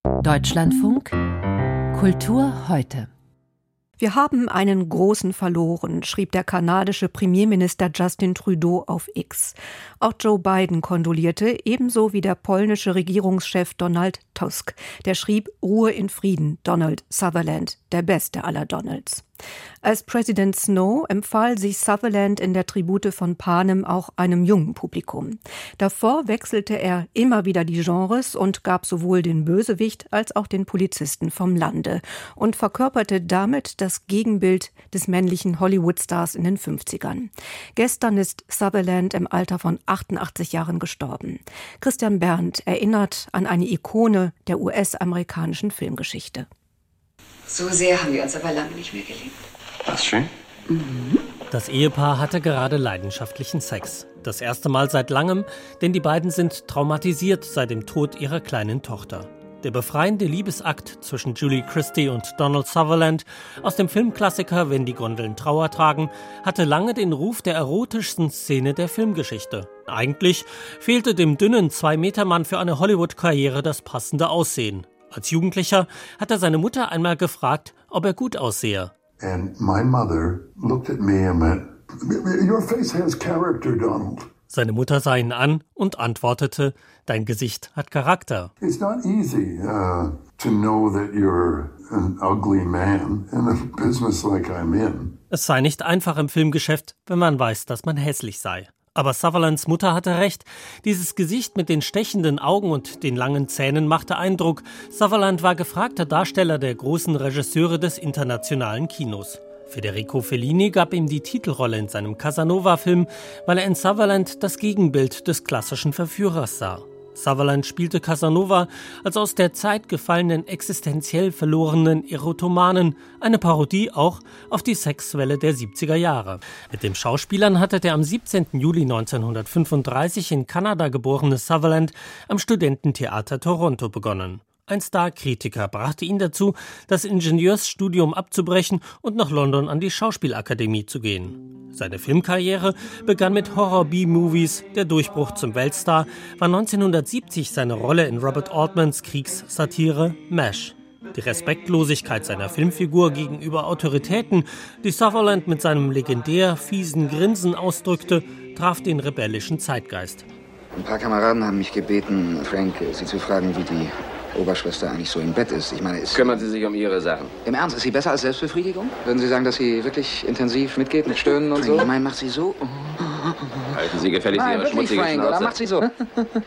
Deutschlandfunk Kultur heute. Wir haben einen Großen verloren, schrieb der kanadische Premierminister Justin Trudeau auf X. Auch Joe Biden kondolierte, ebenso wie der polnische Regierungschef Donald Tusk. Der schrieb: Ruhe in Frieden, Donald Sutherland, der beste aller Donalds. Als Präsident Snow empfahl sich Sutherland in der Tribute von Panem auch einem jungen Publikum. Davor wechselte er immer wieder die Genres und gab sowohl den Bösewicht als auch den Polizisten vom Lande und verkörperte damit das Gegenbild des männlichen Hollywood-Stars in den 50ern. Gestern ist Sutherland im Alter von 88 Jahren gestorben. Christian Berndt erinnert an eine Ikone der US-amerikanischen Filmgeschichte. So sehr haben wir uns aber lange nicht mehr geliebt. Das ist schön. Das Ehepaar hatte gerade leidenschaftlichen Sex. Das erste Mal seit langem, denn die beiden sind traumatisiert seit dem Tod ihrer kleinen Tochter. Der befreiende Liebesakt zwischen Julie Christie und Donald Sutherland aus dem Filmklassiker Wenn die Gondeln Trauer tragen, hatte lange den Ruf der erotischsten Szene der Filmgeschichte. Eigentlich fehlte dem dünnen 2-Meter-Mann für eine Hollywood-Karriere das passende Aussehen. Als Jugendlicher hat er seine Mutter einmal gefragt, ob er gut aussehe. And my mother looked at me and went, "Your face has character, Donald." Seine Mutter sah ihn an und antwortete, dein Gesicht hat Charakter. It's not easy to know that you're an ugly man in a business like I'm in. Es sei nicht einfach im Filmgeschäft, wenn man weiß, dass man hässlich sei. Aber Sutherlands Mutter hatte recht. Dieses Gesicht mit den stechenden Augen und den langen Zähnen machte Eindruck. Sutherland war gefragter Darsteller der großen Regisseure des internationalen Kinos. Federico Fellini gab ihm die Titelrolle in seinem Casanova-Film, weil er in Sutherland das Gegenbild des klassischen Verführers sah. Sutherland spielte Casanova als aus der Zeit gefallenen, existenziell verlorenen Erotomanen, eine Parodie auch auf die Sexwelle der 70er Jahre. Mit dem Schauspielern hatte der am 17. Juli 1935 in Kanada geborene Sutherland am Studententheater Toronto begonnen. Ein Star-Kritiker brachte ihn dazu, das Ingenieursstudium abzubrechen und nach London an die Schauspielakademie zu gehen. Seine Filmkarriere begann mit Horror-B-Movies. Der Durchbruch zum Weltstar war 1970 seine Rolle in Robert Altmans Kriegssatire MASH. Die Respektlosigkeit seiner Filmfigur gegenüber Autoritäten, die Sutherland mit seinem legendär fiesen Grinsen ausdrückte, traf den rebellischen Zeitgeist. Ein paar Kameraden haben mich gebeten, Frank, sie zu fragen, wie die Oberschwester eigentlich so im Bett ist. Ich meine, Kümmern Sie sich um Ihre Sachen. Im Ernst, ist sie besser als Selbstbefriedigung? Würden Sie sagen, dass sie wirklich intensiv mitgeht mit Stöhnen und so? Ich meine, macht sie so? Halten Sie gefälligst Ihre schmutzige Frank, Schnauze. oder macht sie so?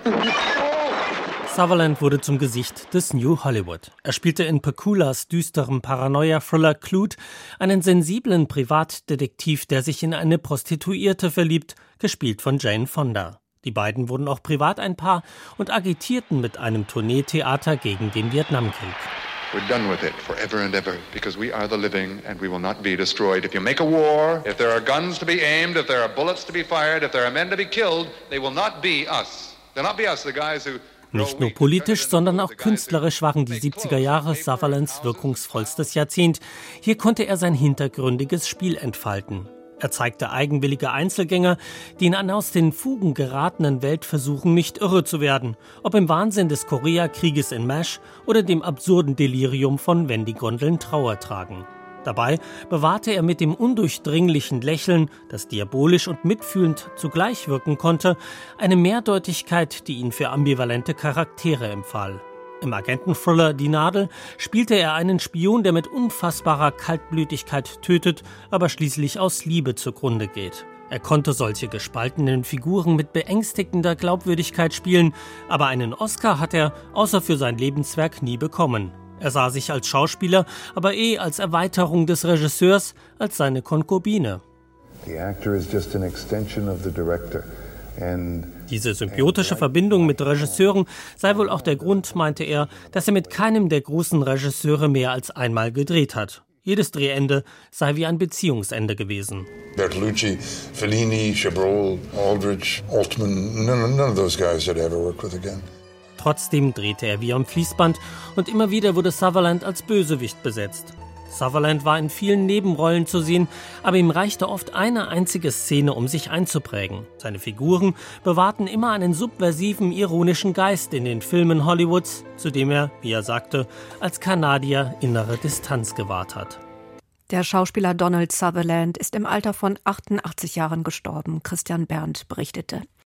Sutherland wurde zum Gesicht des New Hollywood. Er spielte in Paculas düsterem Paranoia-Thriller Clute einen sensiblen Privatdetektiv, der sich in eine Prostituierte verliebt, gespielt von Jane Fonda. Die beiden wurden auch privat ein Paar und agitierten mit einem Tourneetheater gegen den Vietnamkrieg. We're done with it forever and ever, because we are the living and we will not be destroyed. If you make a war, if there are guns to be aimed, if there are bullets to be fired, if there are men to be killed, they will not be us. They'll not be us, the guys who... Nicht nur politisch, sondern auch künstlerisch waren die 70er Jahre Sutherlands wirkungsvollstes Jahrzehnt. Hier konnte er sein hintergründiges Spiel entfalten. Er zeigte eigenwillige Einzelgänger, die in einer aus den Fugen geratenen Welt versuchen, nicht irre zu werden, ob im Wahnsinn des Koreakrieges in MASH oder dem absurden Delirium von Wenn die Gondeln Trauer tragen. Dabei bewahrte er mit dem undurchdringlichen Lächeln, das diabolisch und mitfühlend zugleich wirken konnte, eine Mehrdeutigkeit, die ihn für ambivalente Charaktere empfahl. Im Agenten-Thriller Die Nadel spielte er einen Spion, der mit unfassbarer Kaltblütigkeit tötet, aber schließlich aus Liebe zugrunde geht. Er konnte solche gespaltenen Figuren mit beängstigender Glaubwürdigkeit spielen, aber einen Oscar hat er, außer für sein Lebenswerk, nie bekommen. Er sah sich als Schauspieler, aber als Erweiterung des Regisseurs, als seine Konkubine. The actor is just an extension of the director. Diese symbiotische Verbindung mit Regisseuren sei wohl auch der Grund, meinte er, dass er mit keinem der großen Regisseure mehr als einmal gedreht hat. Jedes Drehende sei wie ein Beziehungsende gewesen. Bertolucci, Fellini, Chabrol, Aldrich, Altman, none of those guys I'd ever work with again. Trotzdem drehte er wie am Fließband und immer wieder wurde Sutherland als Bösewicht besetzt. Sutherland war in vielen Nebenrollen zu sehen, aber ihm reichte oft eine einzige Szene, um sich einzuprägen. Seine Figuren bewahrten immer einen subversiven, ironischen Geist in den Filmen Hollywoods, zu dem er, wie er sagte, als Kanadier innere Distanz gewahrt hat. Der Schauspieler Donald Sutherland ist im Alter von 88 Jahren gestorben, Christian Berndt berichtete.